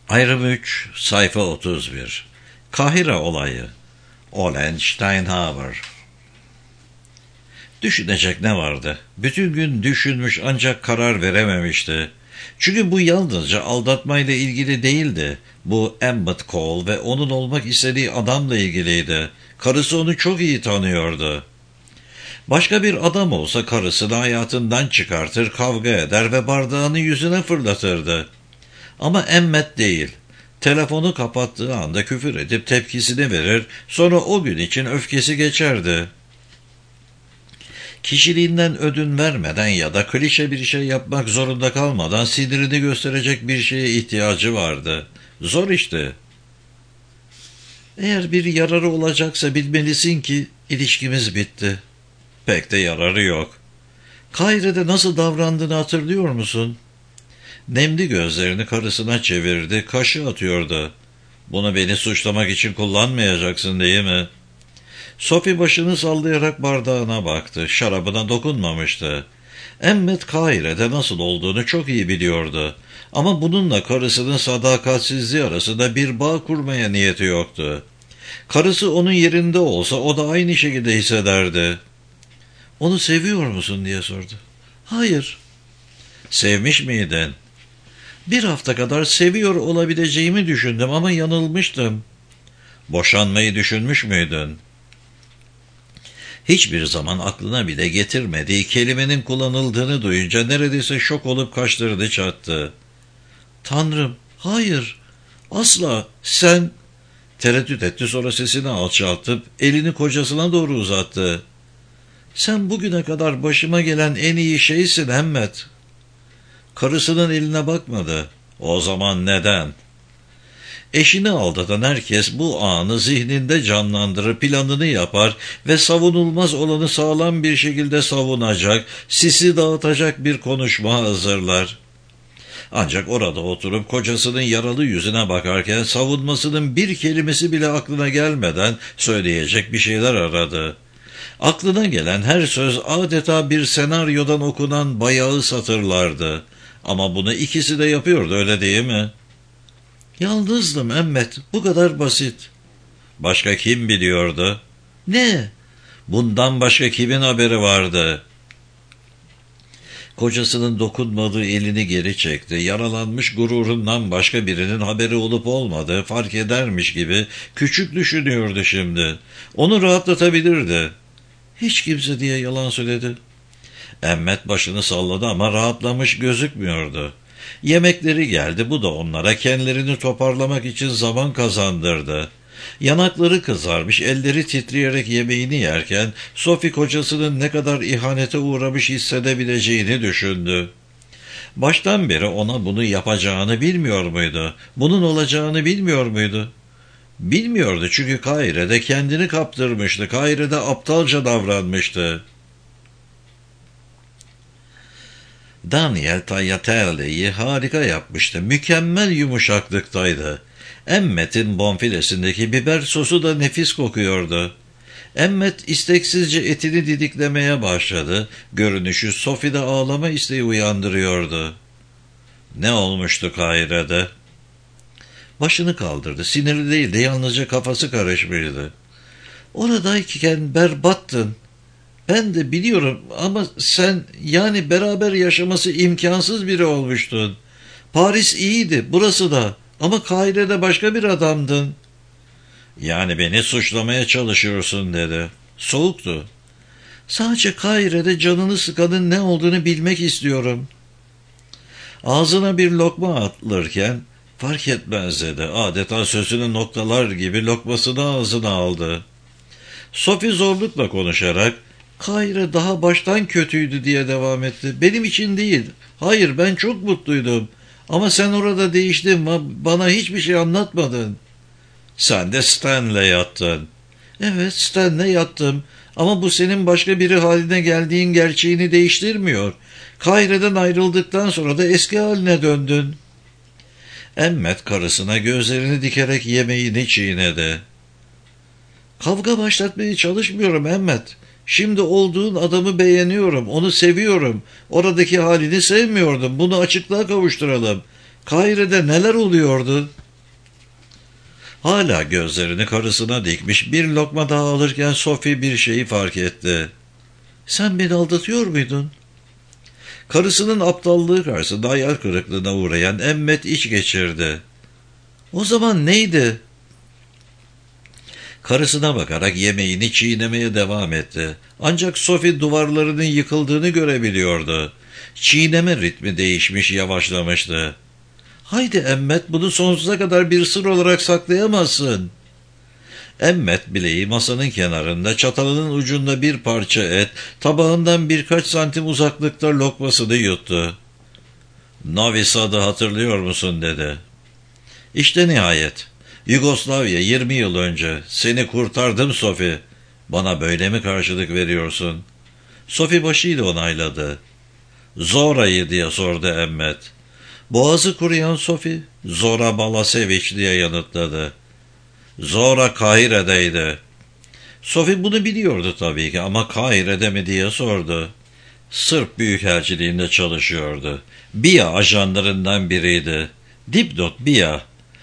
Ayrım 3, sayfa 31. Kahire olayı. Olen Steinhauer. Düşünecek ne vardı? Bütün gün düşünmüş ancak karar verememişti. Çünkü bu yalnızca aldatmayla ilgili değildi. Bu Emmett Cole ve onun olmak istediği adamla ilgiliydi. Karısı onu çok iyi tanıyordu. Başka bir adam olsa karısını hayatından çıkartır, kavga eder ve bardağını yüzüne fırlatırdı. Ama Emmett değil. Telefonu kapattığı anda küfür edip tepkisini verir, sonra o gün için öfkesi geçerdi. Kişiliğinden ödün vermeden ya da klişe bir şey yapmak zorunda kalmadan sinirini gösterecek bir şeye ihtiyacı vardı. Zor işte. Eğer bir yararı olacaksa bilmelisin ki ilişkimiz bitti. Pek de yararı yok. Kahire'de nasıl davrandığını hatırlıyor musun? Nemli gözlerini karısına çevirdi, kaşı atıyordu. Bunu beni suçlamak için kullanmayacaksın değil mi? Sophie başını sallayarak bardağına baktı. Şarabına dokunmamıştı. Emmett Kahire'de nasıl olduğunu çok iyi biliyordu. Ama bununla karısının sadakatsizliği arasında bir bağ kurmaya niyeti yoktu. Karısı onun yerinde olsa o da aynı şekilde hissederdi. "Onu seviyor musun?" diye sordu. "Hayır." "Sevmiş miydin?" "Bir hafta kadar seviyor olabileceğimi düşündüm ama yanılmıştım." "Boşanmayı düşünmüş müydün?" Hiçbir zaman aklına bile getirmediği kelimenin kullanıldığını duyunca neredeyse şok olup kaşlarını çattı. "Tanrım, hayır, asla, sen..." Tereddüt etti, sonra sesini alçaltıp elini kocasına doğru uzattı. "Sen bugüne kadar başıma gelen en iyi şeysin Emmett." Karısının eline bakmadı. "O zaman neden?" Eşini aldatan herkes bu anı zihninde canlandırır, planını yapar ve savunulmaz olanı sağlam bir şekilde savunacak, sisi dağıtacak bir konuşma hazırlar. Ancak orada oturup kocasının yaralı yüzüne bakarken savunmasının bir kelimesi bile aklına gelmeden söyleyecek bir şeyler aradı. Aklına gelen her söz adeta bir senaryodan okunan bayağı satırlardı. Ama bunu ikisi de yapıyordu, öyle değil mi? "Yalnızdım Emmett, bu kadar basit." "Başka kim biliyordu?" "Ne?" "Bundan başka kimin haberi vardı?" Kocasının dokunmadığı elini geri çekti. Yaralanmış gururundan başka birinin haberi olup olmadığı fark edermiş gibi küçük düşünüyordu şimdi. Onu rahatlatabilirdi. "Hiç kimse," diye yalan söyledi. Emmett başını salladı ama rahatlamış gözükmüyordu. Yemekleri geldi, bu da onlara kendilerini toparlamak için zaman kazandırdı. Yanakları kızarmış, elleri titreyerek yemeğini yerken Sophie kocasının ne kadar ihanete uğramış hissedebileceğini düşündü. Baştan beri ona bunu yapacağını bilmiyor muydu? Bunun olacağını bilmiyor muydu? Bilmiyordu çünkü Kahire'de kendini kaptırmıştı. Kahire'de aptalca davranmıştı. Daniel Tagliatella'yı harika yapmıştı. Mükemmel yumuşaklıktaydı. Emmett'in bonfilesindeki biber sosu da nefis kokuyordu. Emmett isteksizce etini didiklemeye başladı. Görünüşü Sophie'de ağlama isteği uyandırıyordu. Ne olmuştu Kahire'de? Başını kaldırdı. Sinirli değildi, yalnızca kafası karışmıştı. "Oradayken berbattın. Ben de biliyorum ama sen, yani beraber yaşaması imkansız biri olmuştun. Paris iyiydi, burası da, ama Kahire'de başka bir adamdın." "Yani beni suçlamaya çalışıyorsun," dedi. Soğuktu. "Sadece Kahire'de canını sıkanın ne olduğunu bilmek istiyorum." Ağzına bir lokma atılırken "Fark etmez," dedi. Adeta sözünü noktalar gibi lokmasını ağzına aldı. Sophie zorlukla konuşarak "Kahire daha baştan kötüydü," diye devam etti. "Benim için değil. Hayır, ben çok mutluydum. Ama sen orada değiştin. Bana hiçbir şey anlatmadın." "Sen de Stan'le yattın." "Evet, Stan'le yattım. Ama bu senin başka biri haline geldiğin gerçeğini değiştirmiyor. Kahire'den ayrıldıktan sonra da eski haline döndün." Emmett karısına gözlerini dikerek yemeğini çiğnedi. "Kavga başlatmaya çalışmıyorum Emmett. Şimdi olduğun adamı beğeniyorum, onu seviyorum. Oradaki halini sevmiyordum. Bunu açıklığa kavuşturalım. Kahire'de neler oluyordu? Hala gözlerini karısına dikmiş, bir lokma daha alırken Sophie bir şeyi fark etti. Sen beni aldatıyor muydun? Karısının aptallığı karşısında hayal kırıklığına uğrayan Emmet iç geçirdi. O zaman neydi? Karısına bakarak yemeğini çiğnemeye devam etti. Ancak Sophie duvarlarının yıkıldığını görebiliyordu. Çiğneme ritmi değişmiş, yavaşlamıştı. Haydi Emmet, bunu sonsuza kadar bir sır olarak saklayamazsın. Emmet bileği masanın kenarında, çatalının ucunda bir parça et, tabağından birkaç santim uzaklıkta lokmasını yuttu. Novi Sad'ı hatırlıyor musun dedi. İşte nihayet. Yugoslavya 20 yıl önce. Seni kurtardım Sophie. Bana böyle mi karşılık veriyorsun? Sophie başıyla onayladı. Zora'yı diye sordu Emmet. Boğazı kuruyan Sophie, Zora Balaseviç diye yanıtladı. Zora Kahire'deydi. Sophie bunu biliyordu tabii ki ama Kahire'de mi diye sordu. Sırp Büyükelçiliğinde çalışıyordu. BIA ajanlarından biriydi. Dipnot BIA.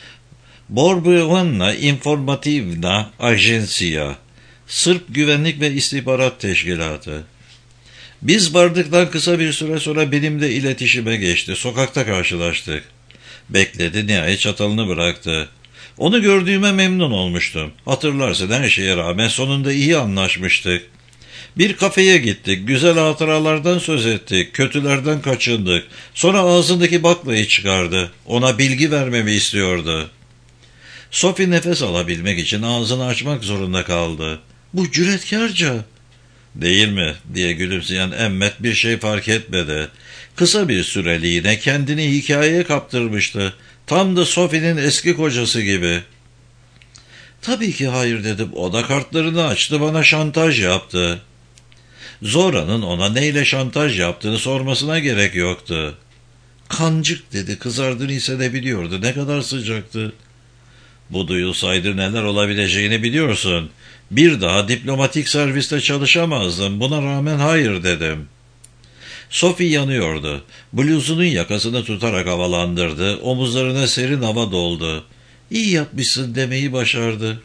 Borbivana Informativna Agencija. Sırp Güvenlik ve İstihbarat Teşkilatı. Biz vardıktan kısa bir süre sonra benimle iletişime geçti. Sokakta karşılaştık. Bekledi, nihayet çatalını bıraktı. Onu gördüğüme memnun olmuştum. Hatırlarsın, her şeye rağmen sonunda iyi anlaşmıştık. Bir kafeye gittik, güzel hatıralardan söz ettik, kötülerden kaçındık. Sonra ağzındaki baklayı çıkardı. Ona bilgi vermemi istiyordu. Sophie nefes alabilmek için ağzını açmak zorunda kaldı. Bu cüretkarca. Değil mi diye gülümseyen Emmet bir şey fark etmedi. Kısa bir süreliğine kendini hikayeye kaptırmıştı. Tam da Sophie'nin eski kocası gibi. Tabii ki hayır dedim. O da kartlarını açtı, bana şantaj yaptı. Zora'nın ona neyle şantaj yaptığını sormasına gerek yoktu. Kancık dedi, kızardığını hissedebiliyordu. Ne kadar sıcaktı. Bu duyulsaydı neler olabileceğini biliyorsun. Bir daha diplomatik serviste çalışamazdım. Buna rağmen hayır dedim. Sophie yanıyordu. Bluzunun yakasını tutarak havalandırdı. Omuzlarına serin hava doldu. İyi yapmışsın demeyi başardı.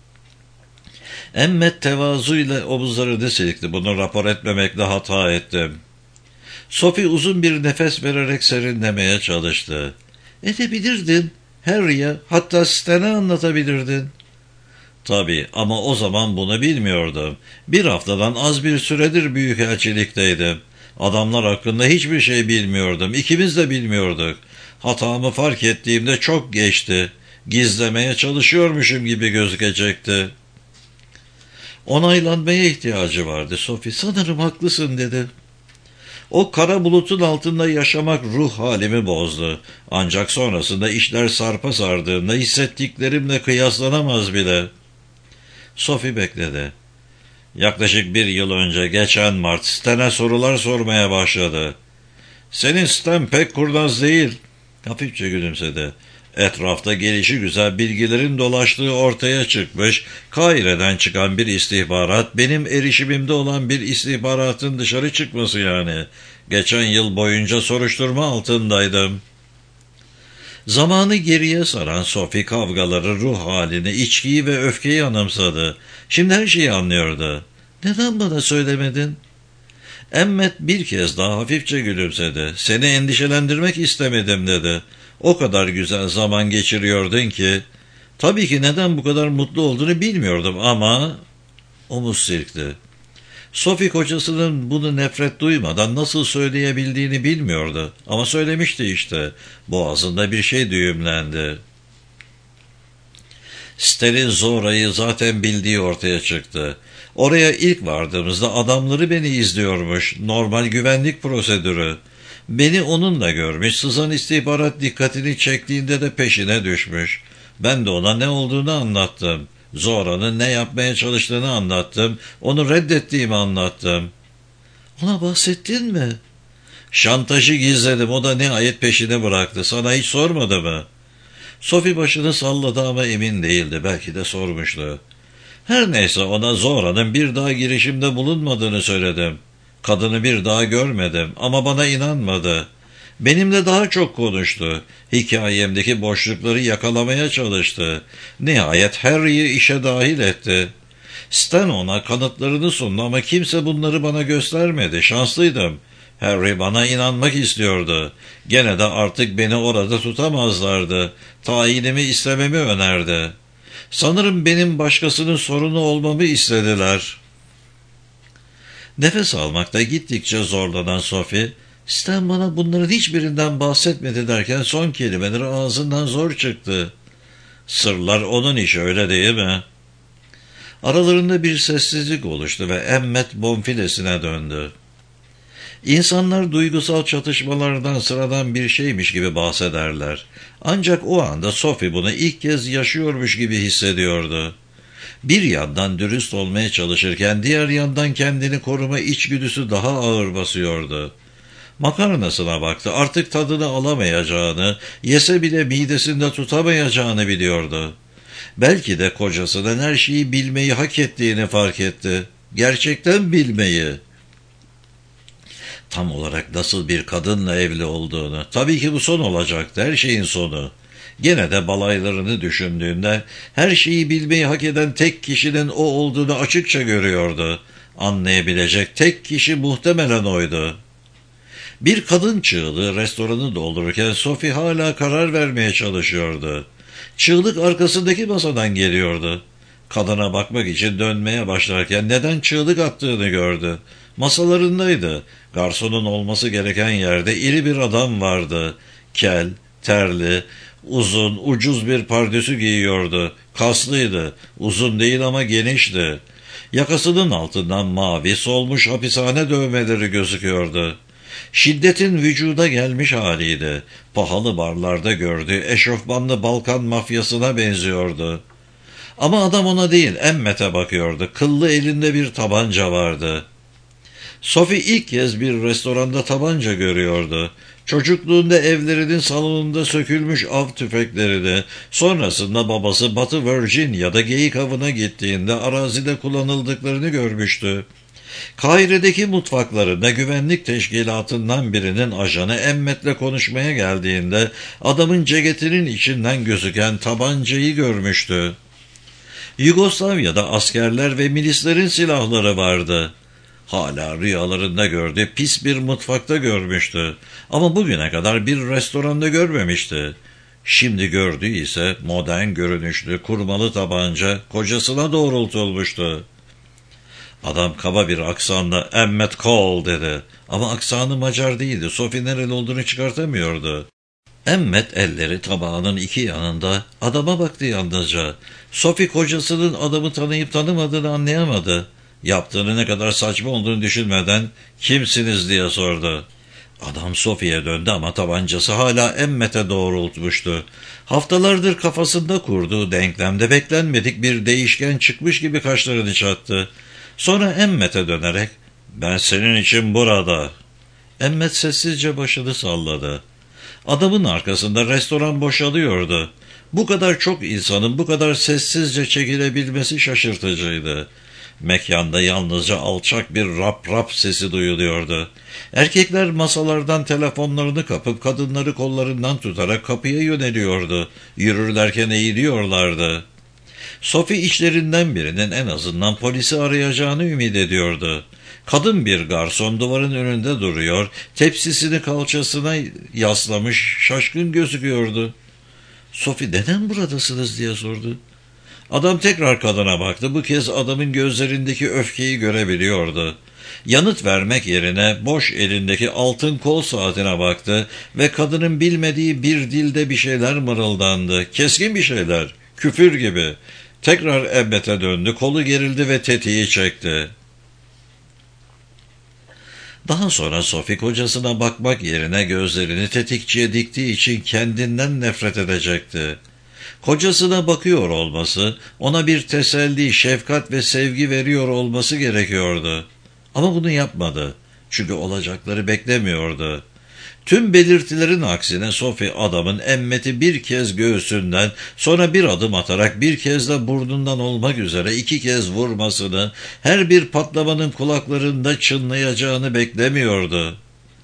Emmet tevazuyla omuzlarını silkti. Bunu rapor etmemekle hata ettim. Sophie uzun bir nefes vererek serinlemeye çalıştı. Edebilirdin. Harry'e, hatta Stan'a anlatabilirdin. Tabii ama o zaman bunu bilmiyordum. Bir haftadan az bir süredir büyükelçilikteydim. Adamlar hakkında hiçbir şey bilmiyordum. İkimiz de bilmiyorduk. Hatamı fark ettiğimde çok geçti. Gizlemeye çalışıyormuşum gibi gözükecekti. Onaylanmaya ihtiyacı vardı Sophie. Sanırım haklısın dedi. O kara bulutun altında yaşamak ruh halimi bozdu. Ancak sonrasında işler sarpa sardığında hissettiklerimle kıyaslanamaz bile. Sophie bekledi. Yaklaşık 1 yıl önce geçen Mart Stan'a sorular sormaya başladı. Senin Stan pek kurnaz değil. Hafifçe gülümsedi. Etrafta gelişigüzel bilgilerin dolaştığı ortaya çıkmış, Kahire'den çıkan bir istihbarat, benim erişimimde olan bir istihbaratın dışarı çıkması yani. Geçen yıl boyunca soruşturma altındaydım. Zamanı geriye saran Sophie kavgaları, ruh halini, içkiyi ve öfkeyi anımsadı. Şimdi her şeyi anlıyordu. Neden bana söylemedin? Emmet bir kez daha hafifçe gülümsedi. Seni endişelendirmek istemedim dedi. O kadar güzel zaman geçiriyordun ki. Tabii ki neden bu kadar mutlu olduğunu bilmiyordum ama... Omuz silkti. Sophie kocasının bunu nefret duymadan nasıl söyleyebildiğini bilmiyordu. Ama söylemişti işte. Boğazında bir şey düğümlendi. Stan'in Zora'yı zaten bildiği ortaya çıktı. Oraya ilk vardığımızda adamları beni izliyormuş. Normal güvenlik prosedürü. Beni onunla görmüş, sızan istihbarat dikkatini çektiğinde de peşine düşmüş. Ben de ona ne olduğunu anlattım. Zora'nın ne yapmaya çalıştığını anlattım. Onu reddettiğimi anlattım. Ona bahsettin mi? Şantajı gizledim. O da nihayet peşine bıraktı. Sana hiç sormadı mı? Sophie başını salladı ama emin değildi. Belki de sormuştu. Her neyse, ona Zora'nın bir daha girişimde bulunmadığını söyledim. Kadını bir daha görmedim ama bana inanmadı. Benimle daha çok konuştu. Hikayemdeki boşlukları yakalamaya çalıştı. Nihayet Harry'i işe dahil etti. Stan ona kanıtlarını sundu ama kimse bunları bana göstermedi. Şanslıydım. Harry bana inanmak istiyordu. Gene de artık beni orada tutamazlardı. Tayinimi istememi önerdi. Sanırım benim başkasının sorunu olmamı istediler. Nefes almakta gittikçe zorlanan Sophie, Stan bana bunların hiçbirinden bahsetmedi derken son kelimeleri ağzından zor çıktı. Sırlar onun işi, öyle değil mi? Aralarında bir sessizlik oluştu ve Emmet bonfilesine döndü. İnsanlar duygusal çatışmalardan sıradan bir şeymiş gibi bahsederler. Ancak o anda Sophie bunu ilk kez yaşıyormuş gibi hissediyordu. Bir yandan dürüst olmaya çalışırken diğer yandan kendini koruma içgüdüsü daha ağır basıyordu. Makarnasına baktı, artık tadını alamayacağını, yese bile midesinde tutamayacağını biliyordu. Belki de kocasının her şeyi bilmeyi hak ettiğini fark etti. Gerçekten bilmeyi. Tam olarak nasıl bir kadınla evli olduğunu. Tabii ki bu son olacaktı, her şeyin sonu. Gene de balaylarını düşündüğünde her şeyi bilmeyi hak eden tek kişinin o olduğunu açıkça görüyordu. Anlayabilecek tek kişi muhtemelen oydu. Bir kadın çığlığı restoranı doldururken Sophie hala karar vermeye çalışıyordu. Çığlık arkasındaki masadan geliyordu. Kadına bakmak için dönmeye başlarken neden çığlık attığını gördü. Masalarındaydı. Garsonun olması gereken yerde iri bir adam vardı. Kel, terli, uzun, ucuz bir pardösü giyiyordu. Kaslıydı. Uzun değil ama genişti. Yakasının altından mavi, solmuş hapishane dövmeleri gözüküyordu. Şiddetin vücuda gelmiş haliydi. Pahalı barlarda gördüğü eşofmanlı Balkan mafyasına benziyordu. Ama adam ona değil, Emmet'e bakıyordu. Kıllı elinde bir tabanca vardı. Sophie ilk kez bir restoranda tabanca görüyordu. Çocukluğunda evlerinin salonunda sökülmüş av tüfeklerini, sonrasında babası Batı Virginia'da geyik avına gittiğinde arazide kullanıldıklarını görmüştü. Kahire'deki mutfaklarında güvenlik teşkilatından birinin ajanı Emmet'le konuşmaya geldiğinde adamın ceketinin içinden gözüken tabancayı görmüştü. Yugoslavya'da askerler ve milislerin silahları vardı. Hala rüyalarında gördüğü pis bir mutfakta görmüştü. Ama bugüne kadar bir restoranda görmemişti. Şimdi gördüğü ise modern görünüşlü kurmalı tabanca kocasına doğrultulmuştu. Adam kaba bir aksanla "Emmet Cole" dedi. Ama aksanı Macar değildi. Sophie nereli olduğunu çıkartamıyordu. Emmet elleri tabağının iki yanında adama baktı yalnızca. Sophie kocasının adamı tanıyıp tanımadığını anlayamadı. Yaptığını ne kadar saçma olduğunu düşünmeden "Kimsiniz?" diye sordu. Adam Sophie'ye döndü ama tabancası hala Emmet'e doğrultmuştu. Haftalardır kafasında kurduğu denklemde beklenmedik bir değişken çıkmış gibi kaşlarını çattı. Sonra Emmet'e dönerek "Ben senin için burada." Emmet sessizce başını salladı. Adamın arkasında restoran boşalıyordu. Bu kadar çok insanın bu kadar sessizce çekilebilmesi şaşırtıcıydı. Mekanda yalnızca alçak bir rap rap sesi duyuluyordu. Erkekler masalardan telefonlarını kapıp kadınları kollarından tutarak kapıya yöneliyordu. Yürürlerken eğiliyorlardı. Sophie içlerinden birinin en azından polisi arayacağını ümit ediyordu. Kadın bir garson duvarın önünde duruyor, tepsisini kalçasına yaslamış, şaşkın gözüküyordu. "Sophie, neden buradasınız?" diye sordu. Adam tekrar kadına baktı. Bu kez adamın gözlerindeki öfkeyi görebiliyordu. Yanıt vermek yerine boş elindeki altın kol saatine baktı ve kadının bilmediği bir dilde bir şeyler mırıldandı. Keskin bir şeyler, küfür gibi. Tekrar Emmet'e döndü, kolu gerildi ve tetiği çekti. Daha sonra Sophie kocasına bakmak yerine gözlerini tetikçiye diktiği için kendinden nefret edecekti. Kocasına bakıyor olması, ona bir teselli, şefkat ve sevgi veriyor olması gerekiyordu. Ama bunu yapmadı. Çünkü olacakları beklemiyordu. Tüm belirtilerin aksine Sophie adamın Emmet'i bir kez göğsünden, sonra bir adım atarak bir kez de burnundan olmak üzere 2 kez vurmasını, her bir patlamanın kulaklarında çınlayacağını beklemiyordu.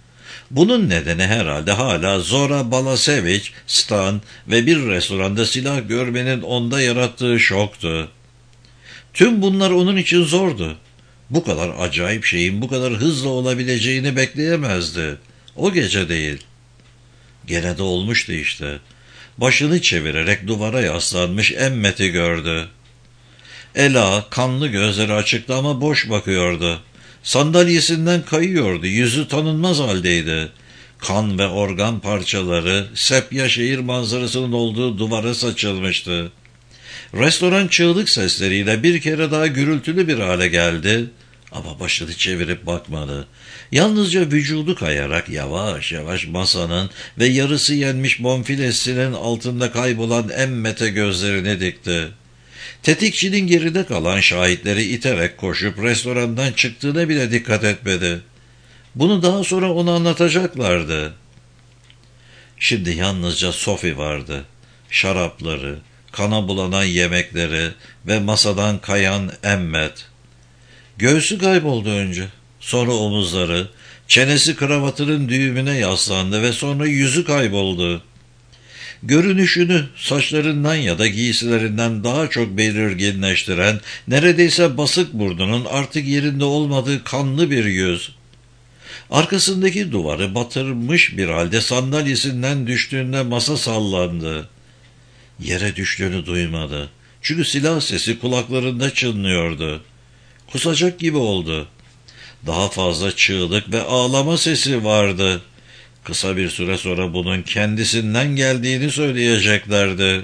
Bunun nedeni herhalde hala Zora Balasevic, Stan ve bir restoranda silah görmenin onda yarattığı şoktu. Tüm bunlar onun için zordu. Bu kadar acayip şeyin bu kadar hızlı olabileceğini bekleyemezdi. O gece değil. Gene de olmuştu işte. Başını çevirerek duvara yaslanmış Emmet'i gördü. Ela, kanlı gözleri açıktı ama boş bakıyordu. Sandalyesinden kayıyordu, yüzü tanınmaz haldeydi. Kan ve organ parçaları, sepya şehir manzarasının olduğu duvara saçılmıştı. Restoran çığlık sesleriyle bir kere daha gürültülü bir hale geldi. Ama başını çevirip bakmadı. Yalnızca vücudu kayarak yavaş yavaş masanın ve yarısı yenmiş bonfilesinin altında kaybolan Emmet'e gözlerini dikti. Tetikçinin geride kalan şahitleri iterek koşup restorandan çıktığına bile dikkat etmedi. Bunu daha sonra ona anlatacaklardı. Şimdi yalnızca Sophie vardı. Şarapları, kana bulanan yemekleri ve masadan kayan Emmet. Göğsü kayboldu önce, sonra omuzları, çenesi kravatının düğümüne yaslandı ve sonra yüzü kayboldu. Görünüşünü saçlarından ya da giysilerinden daha çok belirginleştiren, neredeyse basık burnunun artık yerinde olmadığı kanlı bir yüz. Arkasındaki duvarı batırmış bir halde sandalyesinden düştüğünde masa sallandı. Yere düştüğünü duymadı. Çünkü silah sesi kulaklarında çınlıyordu. Kusacak gibi oldu. Daha fazla çığlık ve ağlama sesi vardı. Kısa bir süre sonra bunun kendisinden geldiğini söyleyeceklerdi.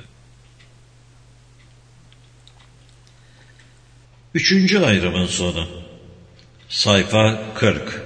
3. ayrımın sonu. Sayfa 40.